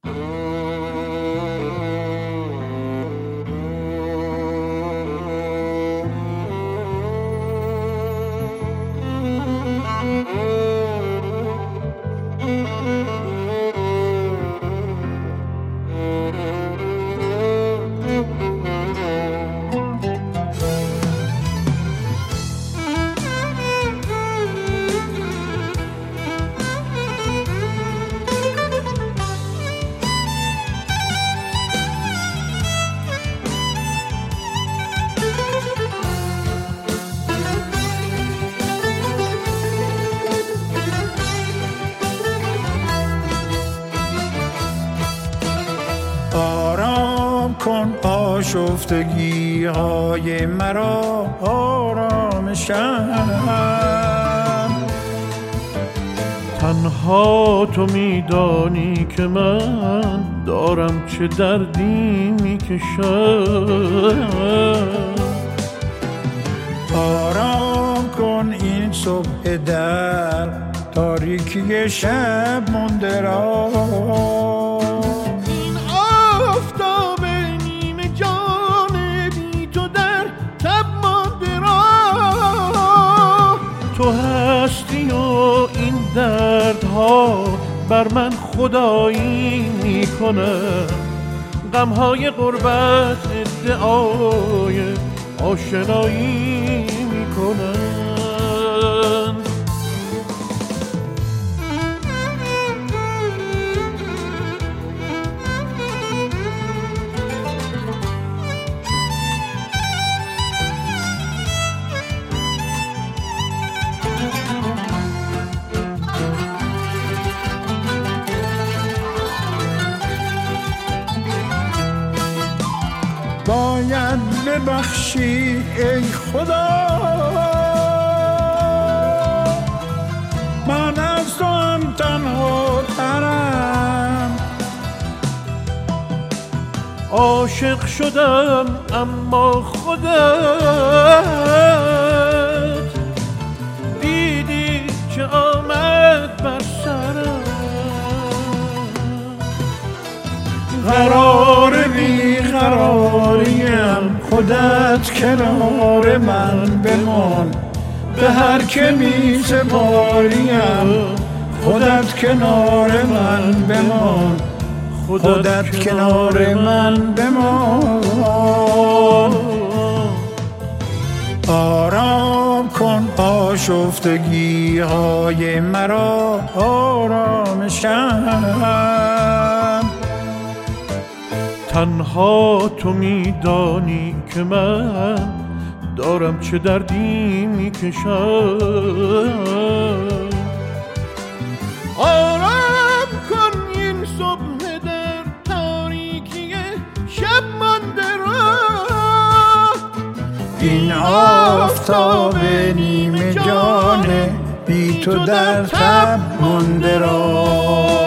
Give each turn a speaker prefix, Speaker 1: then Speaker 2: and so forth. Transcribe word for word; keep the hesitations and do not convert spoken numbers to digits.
Speaker 1: آرام کن آشفتگی های مرا، آرامشم.
Speaker 2: تنها تو میدانی که من دارم چه دردی میکشم.
Speaker 1: آرام کن این صبح در تاریکی شب مانده را،
Speaker 2: تو هستی و این دردها بر من خدایی میکنه. غمهای غربت ادعای آشنایی میکنن.
Speaker 1: باید ببخشی ای خدا، من از تو هم تنها ترم.
Speaker 2: عاشق شدم اما خودت دیدی چه آمد بر سرم.
Speaker 1: قرار بی قراریم، خودت کنار من بمان. به هر که می سپاریم، خودت کنار من بمان. خودت کنار من بمان. آرام کن آشفتگی های مرا، آرامشم.
Speaker 2: تنها تو میدانی که من دارم چه دردی میکشم.
Speaker 3: آرام کن این صبح در تاریکی شب مانده را،
Speaker 1: این آفتاب نیمه جان بی تو در تب مانده را.